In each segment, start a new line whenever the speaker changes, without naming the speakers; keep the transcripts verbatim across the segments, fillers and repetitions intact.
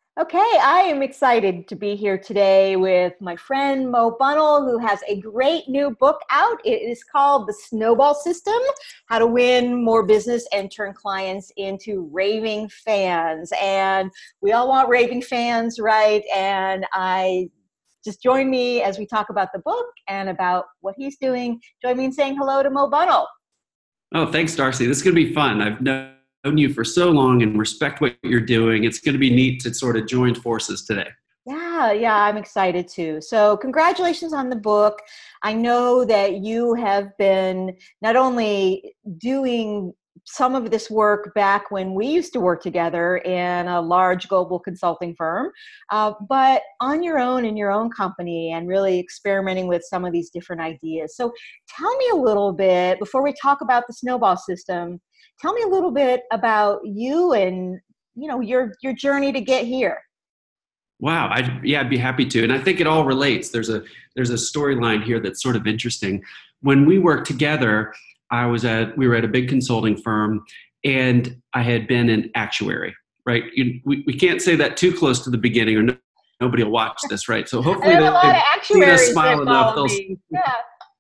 Okay, I am excited to be here today with my friend Mo Bunnell, who has a great new book out. It is called The Snowball System: How to Win More Business and Turn Clients into Raving Fans. And we all want raving fans, right? And I just join me as we talk about the book and about what he's doing. Join me in saying hello to Mo Bunnell.
Oh, thanks, Darcy. This is going to be fun. I've known you for so long and respect what you're doing. It's going to be neat to sort of join forces today.
Yeah, yeah, I'm excited too. So, congratulations on the book. I know that you have been not only doing some of this work back when we used to work together in a large global consulting firm, uh, but on your own in your own company and really experimenting with some of these different ideas. So, tell me a little bit before we talk about the snowball system. Tell me a little bit about you and you know your your journey to get here.
Wow. I yeah, I'd be happy to. And I think it all relates. There's a there's a storyline here that's sort of interesting. When we worked together, I was at we were at a big consulting firm, and I had been an actuary. Right? You, we we can't say that too close to the beginning, or no, nobody will watch this. Right? So
I
hopefully
have a lot of
they've seen us
actuaries that
smile enough.
follow
They'll
me. Yeah.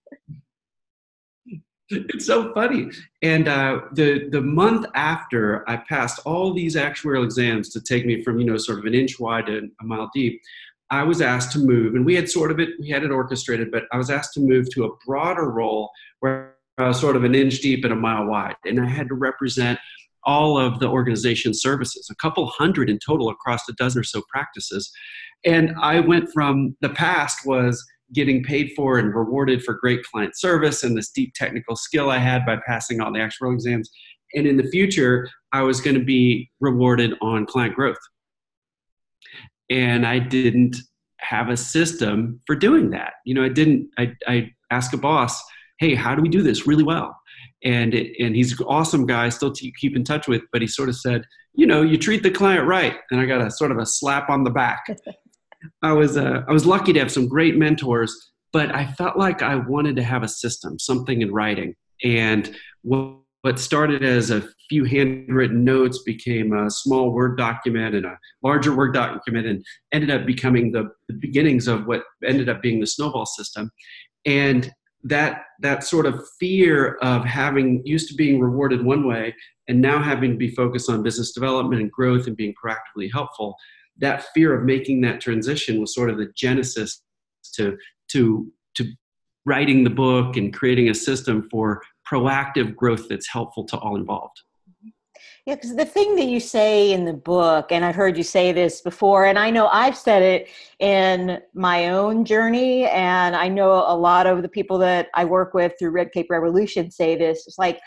It's so funny. And uh, the the month after I passed all these actuarial exams to take me from, you know, sort of an inch wide to a mile deep, I was asked to move. And we had sort of it, we had it orchestrated, but I was asked to move to a broader role where I was sort of an inch deep and a mile wide. And I had to represent all of the organization services, a couple hundred in total across a dozen or so practices. And I went from the past was getting paid for and rewarded for great client service and this deep technical skill I had by passing all the actuarial exams. And in the future, I was going to be rewarded on client growth. And I didn't have a system for doing that. You know, I didn't, I, I asked a boss, hey, how do we do this really well? And it, and he's an awesome guy, still to keep in touch with, but he sort of said, you know, you treat the client right. And I got a sort of a slap on the back. I was uh, I was lucky to have some great mentors, but I felt like I wanted to have a system, something in writing. And what, what started as a few handwritten notes became a small Word document and a larger Word document, and ended up becoming the, the beginnings of what ended up being the snowball system. And that that sort of fear of having used to being rewarded one way and now having to be focused on business development and growth and being proactively helpful, that fear of making that transition was sort of the genesis to to to writing the book and creating a system for proactive growth that's helpful to all involved.
Yeah, because the thing that you say in the book, and I've heard you say this before, and I know I've said it in my own journey, and I know a lot of the people that I work with through Red Cape Revolution say this. It's like,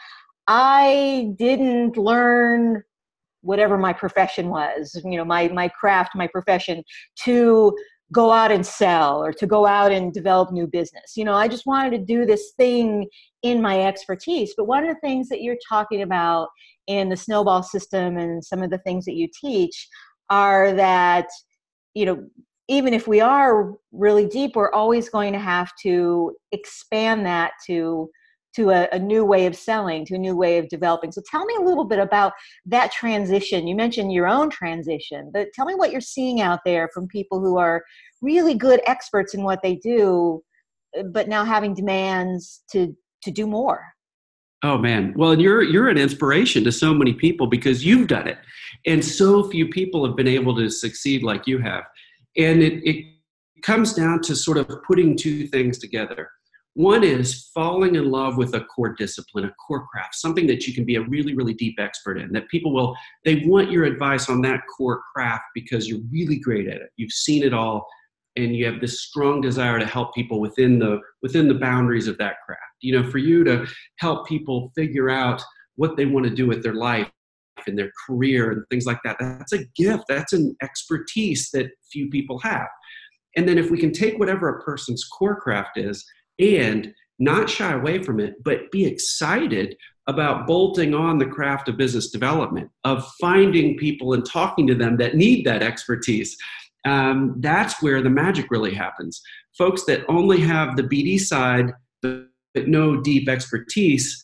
I didn't learn whatever my profession was, you know, my my craft, my profession, to go out and sell or to go out and develop new business. You know, I just wanted to do this thing in my expertise. But one of the things that you're talking about in the snowball system and some of the things that you teach are that, you know, even if we are really deep, we're always going to have to expand that to to a, a new way of selling, to a new way of developing. So tell me a little bit about that transition. You mentioned your own transition, but tell me what you're seeing out there from people who are really good experts in what they do, but now having demands to to do more.
Oh man. Well, you're you're an inspiration to so many people because you've done it. And so few people have been able to succeed like you have. And it, it comes down to sort of putting two things together. One is falling in love with a core discipline, a core craft, something that you can be a really, really deep expert in, that people will, they want your advice on that core craft because you're really great at it. You've seen it all, and you have this strong desire to help people within the within the boundaries of that craft. You know, for you to help people figure out what they want to do with their life and their career and things like that, that's a gift. That's an expertise that few people have. And then if we can take whatever a person's core craft is and not shy away from it, but be excited about bolting on the craft of business development, of finding people and talking to them that need that expertise. Um, that's where the magic really happens. Folks that only have the B D side, but no deep expertise,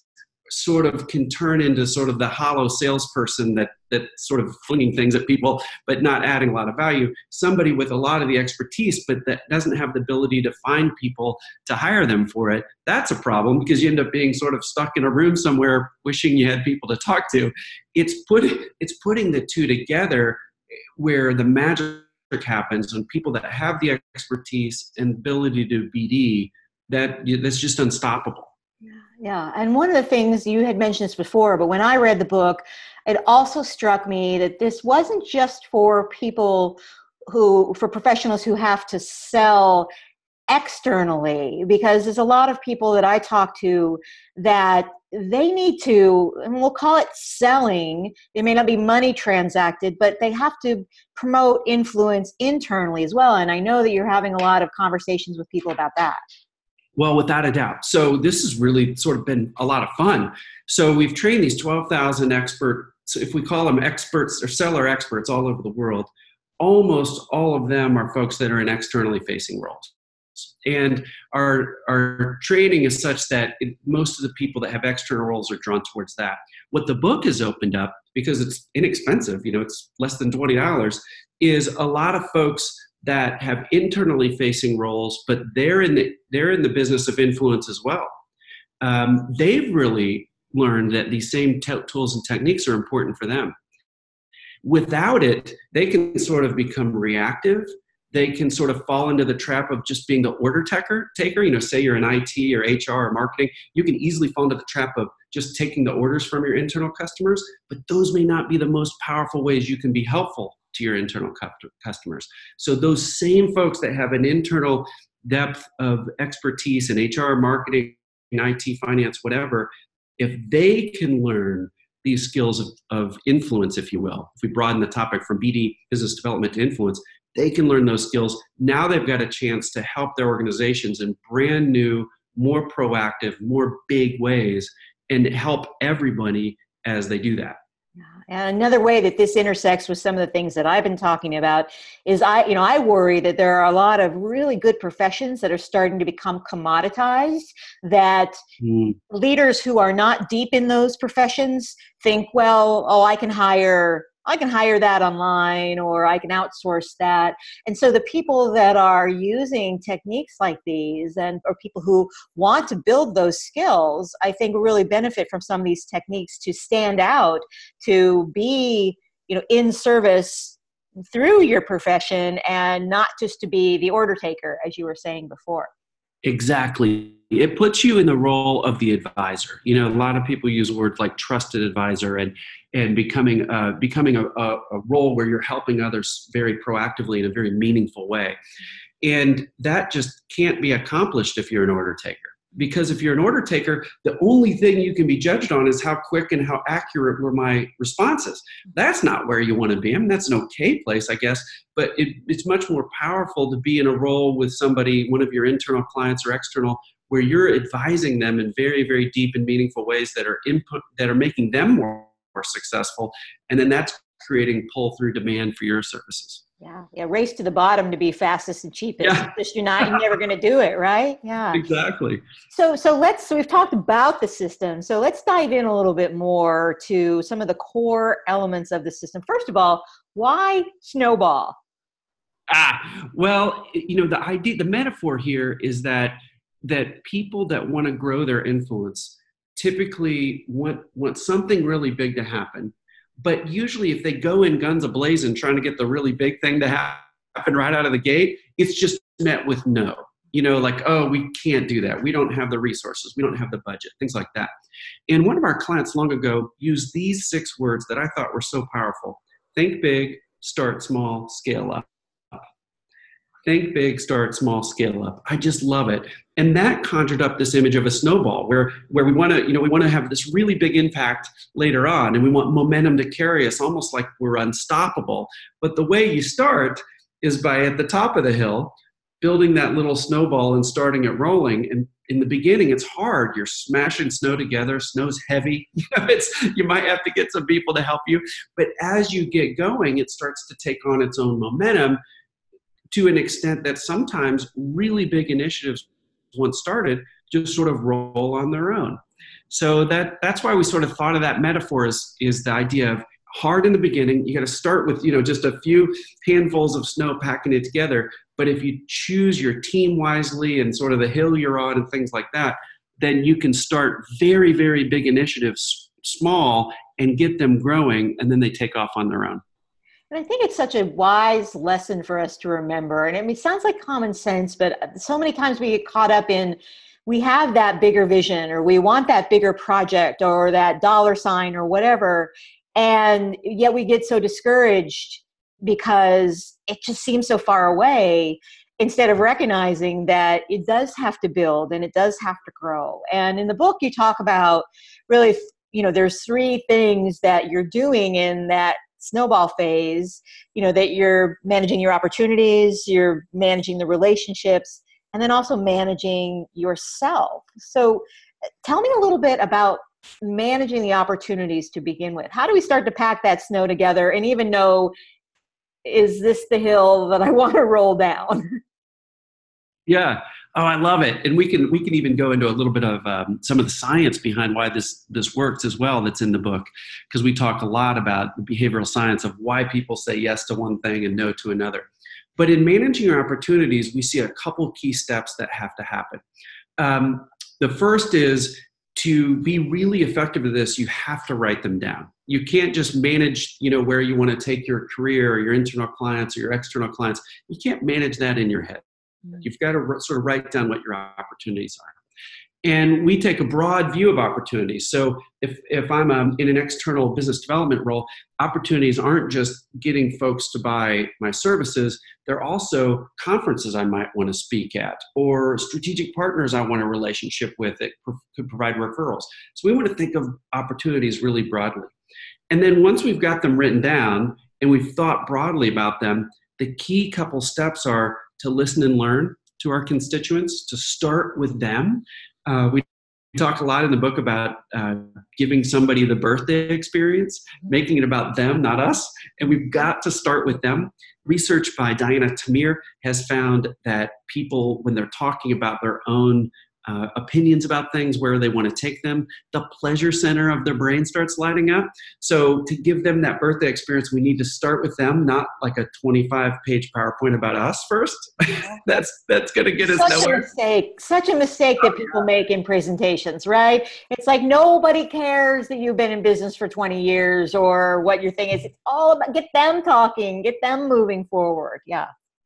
sort of can turn into sort of the hollow salesperson that that sort of flinging things at people, but not adding a lot of value. Somebody with a lot of the expertise, but that doesn't have the ability to find people to hire them for it. That's a problem because you end up being sort of stuck in a room somewhere wishing you had people to talk to. It's putting, it's putting the two together where the magic happens when people that have the expertise and ability to B D, that that's just unstoppable.
Yeah. And one of the things you had mentioned this before, but when I read the book, it also struck me that this wasn't just for people who, for professionals who have to sell externally, because there's a lot of people that I talk to that they need to, and we'll call it selling. It may not be money transacted, but they have to promote influence internally as well. And I know that you're having a lot of conversations with people about that.
Well, without a doubt. So this has really sort of been a lot of fun. So we've trained these twelve thousand experts, if we call them experts or seller experts all over the world. Almost all of them are folks that are in externally facing roles. And our, our training is such that it, most of the people that have external roles are drawn towards that. What the book has opened up, because it's inexpensive, you know, it's less than twenty dollars, is a lot of folks that have internally facing roles, but they're in the they're in the business of influence as well. Um, they've really learned that these same t- tools and techniques are important for them. Without it, they can sort of become reactive. They can sort of fall into the trap of just being the order taker. Taker, you know, say you're in I T or H R or marketing, you can easily fall into the trap of just taking the orders from your internal customers, but those may not be the most powerful ways you can be helpful to your internal customers. So those same folks that have an internal depth of expertise in H R, marketing, I T, finance, whatever, if they can learn these skills of, of influence, if you will, if we broaden the topic from B D, business development, to influence, they can learn those skills. Now they've got a chance to help their organizations in brand new, more proactive, more big ways, and help everybody as they do that.
And another way that this intersects with some of the things that I've been talking about is I, you know, I worry that there are a lot of really good professions that are starting to become commoditized, that mm. leaders who are not deep in those professions think, well, oh, I can hire I can hire that online, or I can outsource that. And so the people that are using techniques like these, and or people who want to build those skills, I think really benefit from some of these techniques to stand out, to be, you know, in service through your profession, and not just to be the order taker, as you were saying before.
Exactly. It puts you in the role of the advisor. You know, a lot of people use words like trusted advisor and and becoming uh, becoming a, a, a role where you're helping others very proactively in a very meaningful way. And that just can't be accomplished if you're an order taker. Because if you're an order taker, the only thing you can be judged on is how quick and how accurate were my responses. That's not where you want to be. I mean, that's an okay place, I guess, but it, it's much more powerful to be in a role with somebody, one of your internal clients or external, where you're advising them in very, very deep and meaningful ways that are input, that are making them more, more successful. And then that's creating pull through demand for your services.
Yeah, yeah. Race to the bottom to be fastest and cheapest.
Yeah.
Just you're not, you're never going to do it, right? Yeah.
Exactly.
So, so let's. So we've talked about the system. So let's dive in a little bit more to some of the core elements of the system. First of all, why Snowball?
Ah, well, you know, the idea, the metaphor here is that that people that want to grow their influence typically want want something really big to happen. But usually if they go in guns a-blazing trying to get the really big thing to happen right out of the gate, it's just met with no. You know, like, oh, we can't do that. We don't have the resources. We don't have the budget, things like that. And one of our clients long ago used these six words that I thought were so powerful. Think big, start small, scale up. Think big, start small, scale up. I just love it. And that conjured up this image of a snowball where, where we want to, you know, we want to have this really big impact later on, and we want momentum to carry us almost like we're unstoppable. But the way you start is by at the top of the hill, building that little snowball and starting it rolling. And in the beginning, it's hard. You're smashing snow together. Snow's heavy. You know, it's, you might have to get some people to help you. But as you get going, it starts to take on its own momentum, to an extent that sometimes really big initiatives, once started, just sort of roll on their own. So that that's why we sort of thought of that metaphor as is the idea of hard in the beginning. You got to start with, you know, just a few handfuls of snow packing it together. But if you choose your team wisely and sort of the hill you're on and things like that, then you can start very, very big initiatives small and get them growing, and then they take off on their own.
And I think it's such a wise lesson for us to remember. And I mean, it sounds like common sense, but so many times we get caught up in, we have that bigger vision, or we want that bigger project, or that dollar sign, or whatever. And yet we get so discouraged because it just seems so far away, instead of recognizing that it does have to build and it does have to grow. And in the book, you talk about really, you know, there's three things that you're doing in that snowball phase, you know, that you're managing your opportunities, you're managing the relationships, and then also managing yourself. So tell me a little bit about managing the opportunities to begin with. How do we start to pack that snow together and even know, is this the hill that I want to roll down?
Yeah. Oh, I love it. And we can we can even go into a little bit of um, some of the science behind why this this works as well. That's in the book, because we talk a lot about the behavioral science of why people say yes to one thing and no to another. But in managing your opportunities, we see a couple key steps that have to happen. Um, the first is, to be really effective at this, you have to write them down. You can't just manage, you know, where you want to take your career or your internal clients or your external clients. You can't manage that in your head. You've got to sort of write down what your opportunities are. And we take a broad view of opportunities. So if, if I'm um, in an external business development role, opportunities aren't just getting folks to buy my services. They're also conferences I might want to speak at, or strategic partners I want a relationship with that could provide referrals. So we want to think of opportunities really broadly. And then once we've got them written down and we've thought broadly about them, the key couple steps are to listen and learn to our constituents, to start with them. Uh, we talk a lot in the book about uh, giving somebody the birthday experience, making it about them, not us. And we've got to start with them. Research by Diana Tamir has found that people, when they're talking about their own uh, opinions about things, where they want to take them, the pleasure center of their brain starts lighting up. So to give them that birthday experience, we need to start with them, not like a twenty-five page PowerPoint about us first. that's that's going to get us
such
nowhere.
a mistake, such a mistake that people make in presentations, right? It's like nobody cares that you've been in business for twenty years or what your thing is. It's all about, get them talking, get them moving forward. Yeah.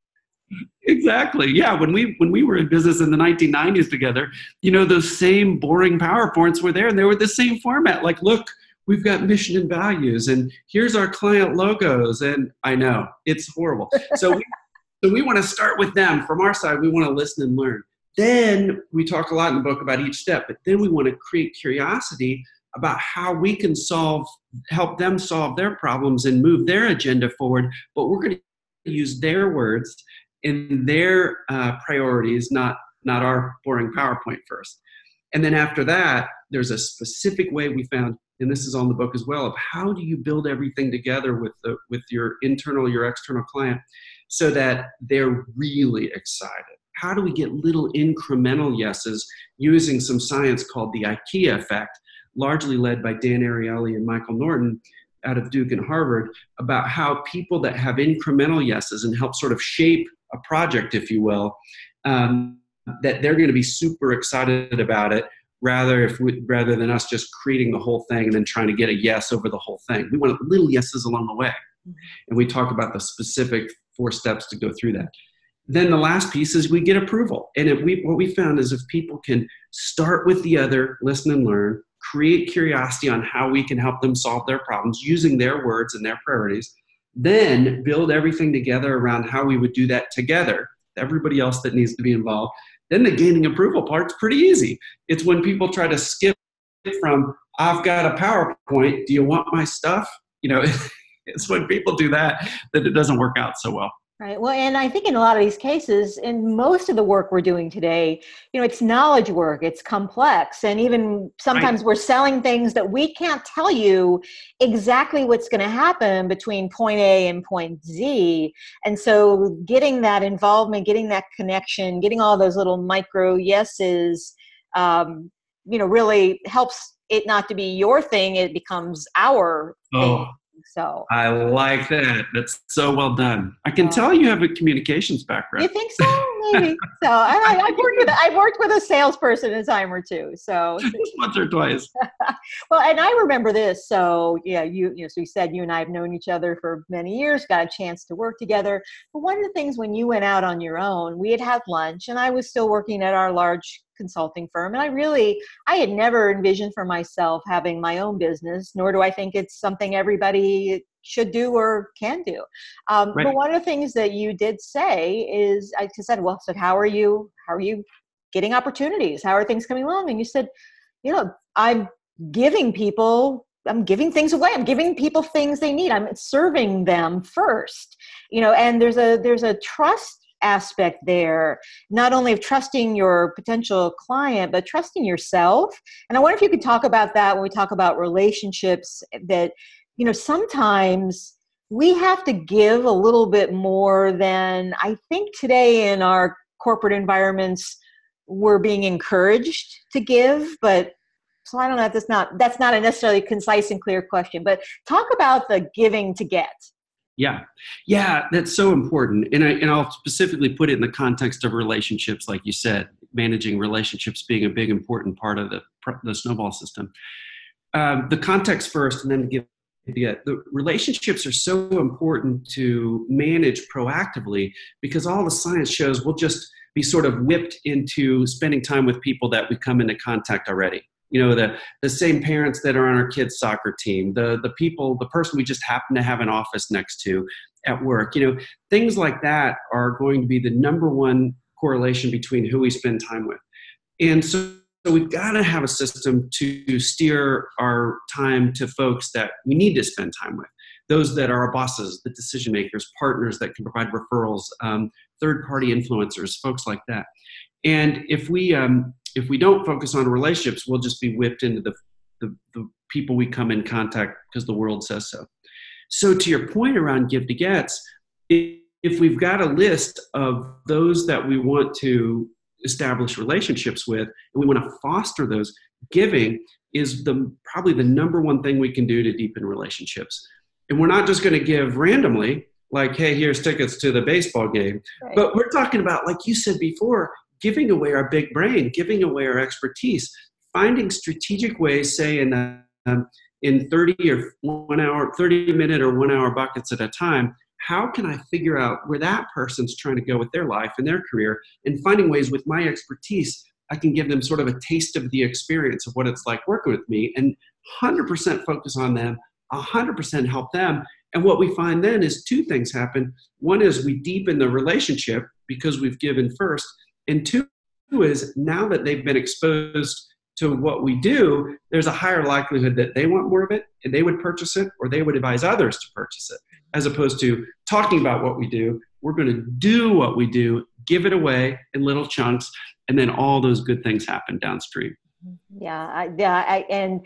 Exactly. Yeah. When we when we were in business in the nineteen nineties together, you know, those same boring PowerPoints were there, and they were the same format. Like, look, we've got mission and values, and here's our client logos. And I know it's horrible. So we, so we want to start with them. From our side, we want to listen and learn. Then we talk a lot in the book about each step, but then we want to create curiosity about how we can solve, help them solve their problems and move their agenda forward. But we're going to use their words in their uh, priorities, not, not our boring PowerPoint first. And then after that, there's a specific way we found, and this is on the book as well, of how do you build everything together with the, with your internal, your external client, so that they're really excited. How do we get little incremental yeses using some science called the IKEA effect, largely led by Dan Ariely and Michael Norton out of Duke and Harvard, about how people that have incremental yeses and help sort of shape a project, if you will, um, that they're going to be super excited about it, rather if we, rather than us just creating the whole thing and then trying to get a yes over the whole thing. We want little yeses along the way. Mm-hmm. And we talk about the specific four steps to go through that. Then the last piece is we get approval. And if we, what we found is if people can start with the other, listen and learn, create curiosity on how we can help them solve their problems using their words and their priorities, then build everything together around how we would do that together, everybody else that needs to be involved, then the gaining approval part's pretty easy. It's when people try to skip from, I've got a PowerPoint, do you want my stuff? You know, it's when people do that that it doesn't work out so well.
Right. Well, and I think in a lot of these cases, in most of the work we're doing today, you know, it's knowledge work, it's complex. And even sometimes right. we're selling things that we can't tell you exactly what's going to happen between point A and point Z. And so getting that involvement, getting that connection, getting all those little micro yeses, um, you know, really helps it not to be your thing, it becomes our
Oh,
thing. So
I like that. That's so well done. I can
uh,
tell you have a communications
you
background.
think so? Maybe. So, and I, I've worked with I've worked with a salesperson a time or two. So,
Once or twice.
well, and I remember this. So, yeah, you you know, so you said you and I have known each other for many years, got a chance to work together. But one of the things when you went out on your own, we had had lunch, and I was still working at our large consulting firm, and I really I had never envisioned for myself having my own business, nor do I think it's something everybody should do or can do. Um, but
Right.
one of the things that you did say is, I said, well, I said, how are you, how are you getting opportunities? How are things coming along? And you said, you know, I'm giving people, I'm giving things away. I'm giving people things they need. I'm serving them first, you know, and there's a, there's a trust aspect there, not only of trusting your potential client, but trusting yourself. And I wonder if you could talk about that when we talk about relationships, that, you know, sometimes we have to give a little bit more than I think today in our corporate environments we're being encouraged to give. But so I don't know if that's not that's not a necessarily concise and clear question, but talk about the giving to get.
Yeah. Yeah, that's so important. And I and I'll specifically put it in the context of relationships, like you said, managing relationships being a big important part of the the snowball system. Um, the context first, and then give yeah, the relationships are so important to manage proactively, because all the science shows we'll just be sort of whipped into spending time with people that we come into contact already. You know, the the same parents that are on our kids' soccer team, the the people, the person we just happen to have an office next to at work. You know, things like that are going to be the number one correlation between who we spend time with. And so So we've got to have a system to steer our time to folks that we need to spend time with, those that are our bosses, the decision makers, partners that can provide referrals, um, third-party influencers, folks like that. And if we um, if we don't focus on relationships, we'll just be whipped into the the, the people we come in contact because the world says so. So to your point around give to gets, if we've got a list of those that we want to establish relationships with, and we want to foster those, giving is the probably the number one thing we can do to deepen relationships. And we're not just going to give randomly, like, hey, here's tickets to the baseball game. Right. But we're talking about, like you said before, giving away our big brain, giving away our expertise, finding strategic ways, say in um, in thirty or one hour, thirty minute or one hour buckets at a time. How can I figure out where that person's trying to go with their life and their career, and finding ways with my expertise, I can give them sort of a taste of the experience of what it's like working with me, and one hundred percent focus on them, one hundred percent help them. And what we find then is two things happen. One is we deepen the relationship because we've given first. And two is now that they've been exposed to what we do, there's a higher likelihood that they want more of it and they would purchase it, or they would advise others to purchase it. As opposed to talking about what we do, we're going to do what we do, give it away in little chunks, and then all those good things happen downstream.
Yeah, I, yeah, I, and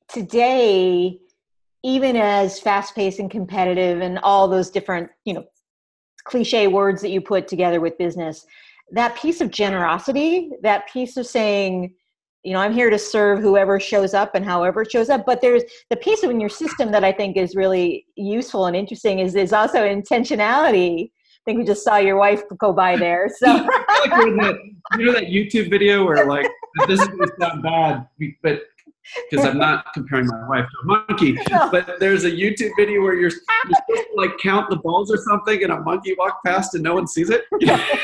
today, even as fast-paced and competitive, and all those different, you know, cliche words that you put together with business, that piece of generosity, that piece of saying, you know, I'm here to serve whoever shows up and however it shows up. But there's the piece of in your system that I think is really useful and interesting is there's also intentionality. I think we just saw your wife go by there. So
like that, you know that YouTube video where like, this is going to sound bad, but because I'm not comparing my wife to a monkey, no. But there's a YouTube video where you're, you're supposed to like count the balls or something, and a monkey walked past and no one sees it.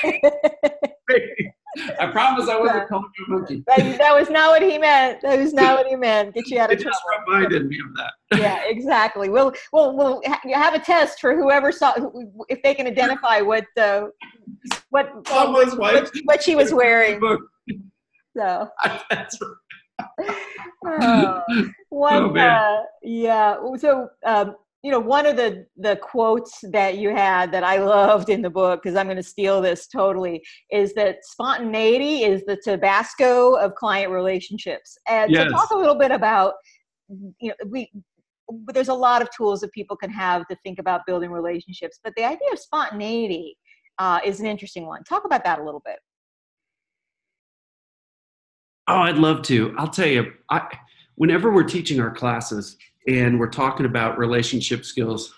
I promise I wasn't calling you a monkey.
That, that was not what he meant. That was not what he meant. Get you out of
it
trouble.
It just reminded me of that.
Yeah, exactly. We'll we'll we'll have a test for whoever saw if they can identify what uh, what,
oh,
what, what what she was wearing. So
that's right.
Oh, one,
oh man.
Uh, yeah. So. Um, You know, one of the, the quotes that you had that I loved in the book, because I'm going to steal this totally, is that spontaneity is the Tabasco of client relationships. And yes. So talk a little bit about, you know, we there's a lot of tools that people can have to think about building relationships, but the idea of spontaneity uh, is an interesting one. Talk about that a little bit.
Oh, I'd love to. I'll tell you, I whenever we're teaching our classes and we're talking about relationship skills,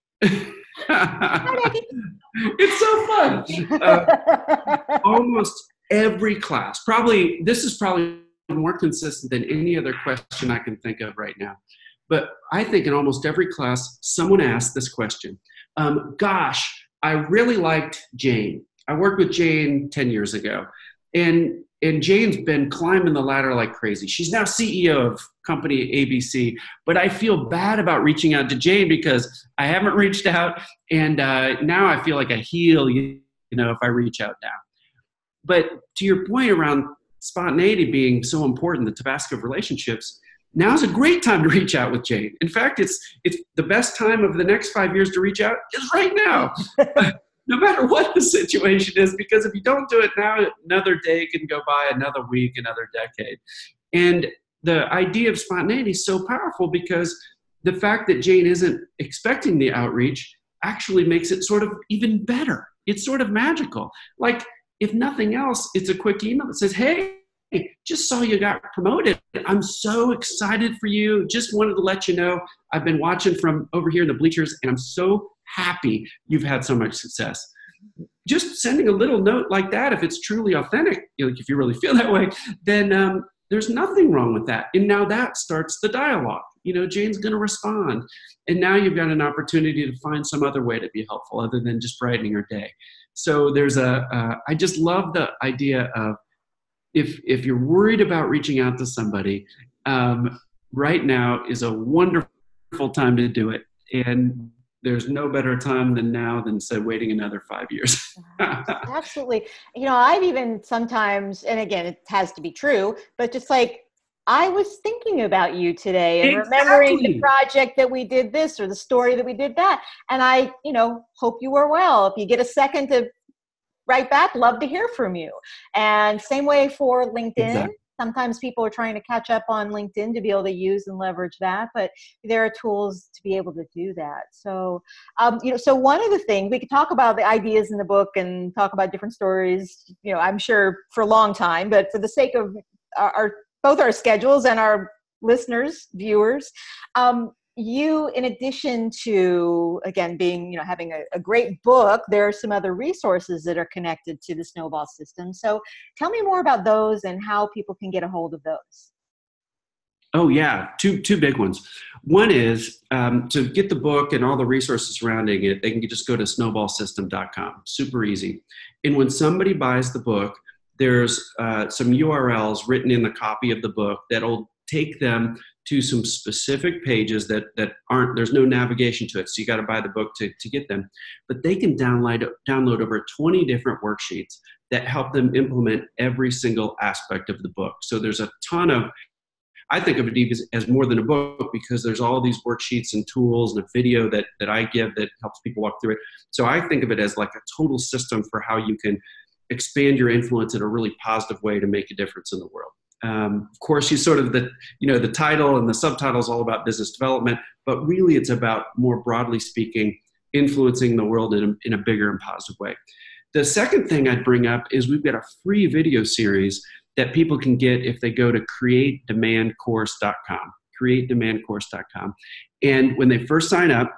it's so fun. Uh, almost every class, probably, this is probably more consistent than any other question I can think of right now. But I think in almost every class, someone asks this question. Um, gosh, I really liked Jane. I worked with Jane ten years ago. And, and Jane's been climbing the ladder like crazy. She's now C E O of company A B C. But I feel bad about reaching out to Jane because I haven't reached out. And uh, now I feel like a heel, you know, if I reach out now. But to your point around spontaneity being so important, the Tabasco of relationships, now's a great time to reach out with Jane. In fact, it's it's the best time of the next five years to reach out is right now, no matter what the situation is, because if you don't do it now, another day can go by, another week, another decade. And the idea of spontaneity is so powerful because the fact that Jane isn't expecting the outreach actually makes it sort of even better. It's sort of magical. Like, if nothing else, it's a quick email that says, hey, just saw you got promoted. I'm so excited for you. Just wanted to let you know I've been watching from over here in the bleachers, and I'm so happy you've had so much success. Just sending a little note like that, if it's truly authentic, you know, like if you really feel that way, then um, there's nothing wrong with that. And now that starts the dialogue. You know, Jane's going to respond. And now you've got an opportunity to find some other way to be helpful other than just brightening her day. So there's a, uh, I just love the idea of, if if you're worried about reaching out to somebody, um, right now is a wonderful time to do it. And there's no better time than now than, say, waiting another five years.
Absolutely. You know, I've even sometimes, and again, it has to be true, but just like, I was thinking about you today and
Exactly.
remembering the project that we did this or the story that we did that. And I, you know, hope you were well. If you get a second to write back, love to hear from you. And same way for LinkedIn.
Exactly.
Sometimes people are trying to catch up on LinkedIn to be able to use and leverage that, but there are tools to be able to do that. So, um, you know, so one of the things, we could talk about the ideas in the book and talk about different stories, you know, I'm sure for a long time, but for the sake of our, our both our schedules and our listeners, viewers, um, you, in addition to, again, being, you know, having a, a great book, there are some other resources that are connected to the Snowball system. So tell me more about those and how people can get a hold of those.
Oh, yeah. Two two big ones. One is um, to get the book and all the resources surrounding it, they can just go to snowball system dot com. Super easy. And when somebody buys the book, there's uh, some U R Ls written in the copy of the book that'll take them to some specific pages that that aren't, there's no navigation to it. So you got to buy the book to, to get them. But they can download, download over twenty different worksheets that help them implement every single aspect of the book. So there's a ton of, I think of it as, as more than a book because there's all these worksheets and tools and a video that, that I give that helps people walk through it. So I think of it as like a total system for how you can expand your influence in a really positive way to make a difference in the world. Um, of course, you sort of the, you know, the title and the subtitle is all about business development, but really it's about, more broadly speaking, influencing the world in a, in a bigger and positive way. The second thing I'd bring up is we've got a free video series that people can get if they go to create demand course dot com, create demand course dot com. And when they first sign up,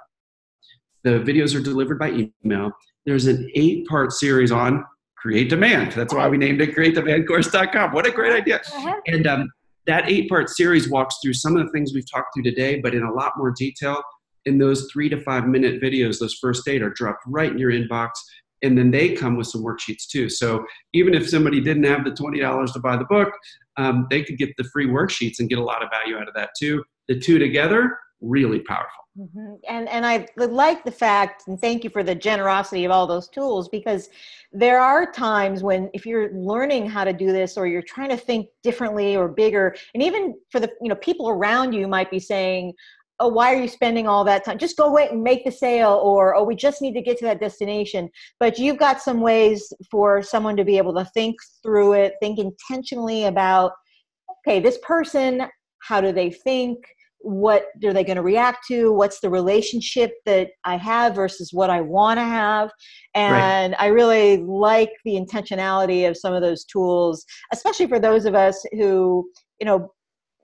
the videos are delivered by email. There's an eight-part series on Create Demand. That's why we named it create demand course dot com. What a great idea. Uh-huh. And um, that eight-part series walks through some of the things we've talked through today, but in a lot more detail. In those three to five minute videos, those first eight are dropped right in your inbox. And then they come with some worksheets too. So even if somebody didn't have the twenty dollars to buy the book, um, they could get the free worksheets and get a lot of value out of that too. The two together, really powerful.
Mm-hmm. And and I like the fact, and thank you for the generosity of all those tools, because there are times when if you're learning how to do this or you're trying to think differently or bigger, and even for the, you know, people around you might be saying, oh, why are you spending all that time? Just go wait and make the sale, or, oh, we just need to get to that destination. But you've got some ways for someone to be able to think through it, think intentionally about, okay, this person, how do they think? What are they going to react to? What's the relationship that I have versus what I want to have? And right. I really like the intentionality of some of those tools, especially for those of us who, you know,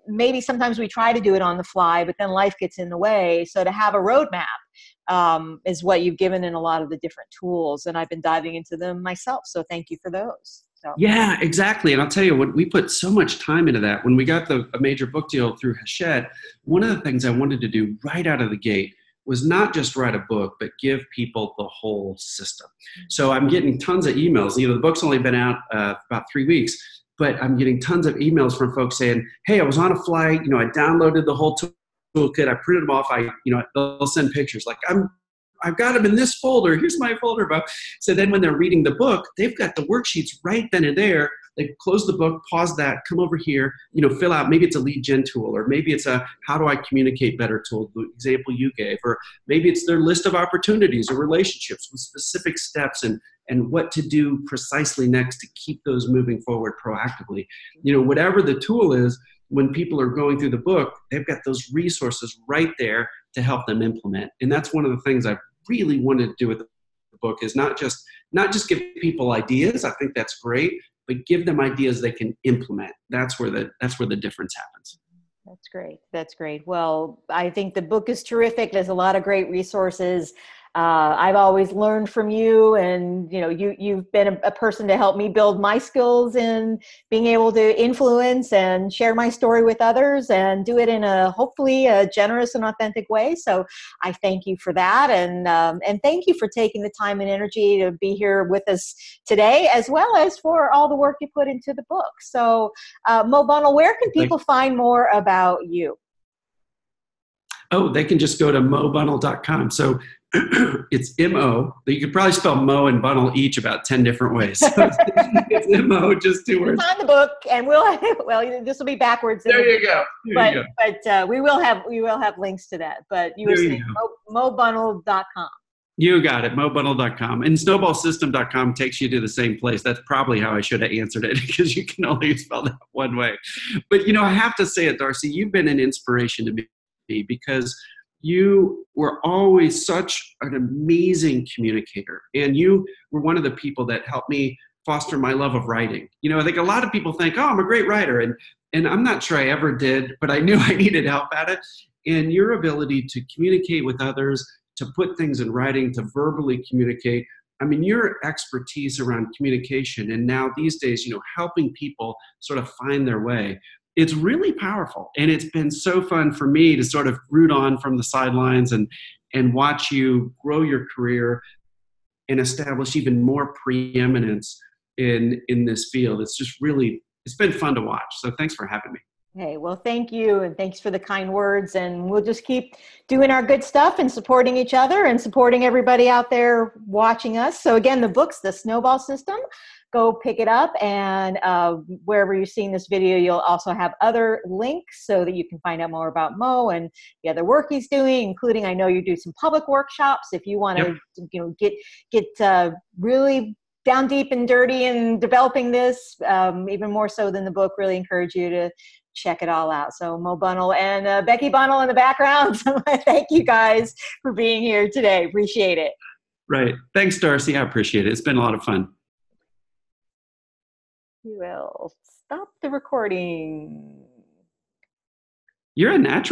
maybe sometimes we try to do it on the fly, but then life gets in the way. So to have a roadmap um, is what you've given in a lot of the different tools. And I've been diving into them myself. So thank you for those. So.
Yeah, exactly. And I'll tell you what, we put so much time into that. When we got the a major book deal through Hachette, one of the things I wanted to do right out of the gate was not just write a book, but give people the whole system. So I'm getting tons of emails. You know, the book's only been out uh, about three weeks, but I'm getting tons of emails from folks saying, hey, I was on a flight, you know, I downloaded the whole toolkit, I printed them off, I, you know, they'll send pictures like, I'm I've got them in this folder. Here's my folder about. So then when they're reading the book, they've got the worksheets right then and there. They close the book, pause that, come over here, you know, fill out, maybe it's a lead gen tool, or maybe it's a how do I communicate better tool, the example you gave, or maybe it's their list of opportunities or relationships with specific steps and, and what to do precisely next to keep those moving forward proactively. You know, whatever the tool is, when people are going through the book, they've got those resources right there to help them implement. And that's one of the things I've really wanted to do with the book is not just not just give people ideas. I think that's great, but give them ideas they can implement. That's where the that's where the difference happens.
That's great. That's great. Well, I think the book is terrific. There's a lot of great resources. Uh, I've always learned from you, and you know, you you've been a, a person to help me build my skills in being able to influence and share my story with others, and do it in a hopefully a generous and authentic way. So I thank you for that, and um, and thank you for taking the time and energy to be here with us today, as well as for all the work you put into the book. So, uh, Mo Bunnell, where can people find more about you?
Oh, they can just go to mo bunnell dot com. So it's M O. You could probably spell Mo and Bunnell each about ten different ways. So it's, it's M O, just two words.
It's on the book, and we'll well, this will be backwards.
There you go. There
but
you go.
but uh, we will have we will have links to that. But you were
There you
saying mo bunnell dot com.
You got it, mo bunnell dot com. And snowball system dot com takes you to the same place. That's probably how I should have answered it, because you can only spell that one way. But, you know, I have to say it, Darcy, you've been an inspiration to me, because you were always such an amazing communicator. And you were one of the people that helped me foster my love of writing. You know, I think a lot of people think, oh, I'm a great writer. And, and I'm not sure I ever did, but I knew I needed help at it. And your ability to communicate with others, to put things in writing, to verbally communicate, I mean, your expertise around communication, and now these days, you know, helping people sort of find their way, it's really powerful. And it's been so fun for me to sort of root on from the sidelines and, and watch you grow your career and establish even more preeminence in, in this field. It's just really, it's been fun to watch. So thanks for having me.
Hey, well, thank you. And thanks for the kind words. And we'll just keep doing our good stuff and supporting each other and supporting everybody out there watching us. So again, the book's The Snowball System. Go pick it up, and uh, wherever you're seeing this video, you'll also have other links so that you can find out more about Mo and the other work he's doing, including, I know you do some public workshops. If you want to, yep. you know, get get uh, really down deep and dirty in developing this, um, even more so than the book, really encourage you to check it all out. So Mo Bunnell and uh, Becky Bunnell in the background. So thank you guys for being here today. Appreciate it.
Right. Thanks, Darcy. I appreciate it. It's been a lot of fun.
We will stop the recording.
You're a natural.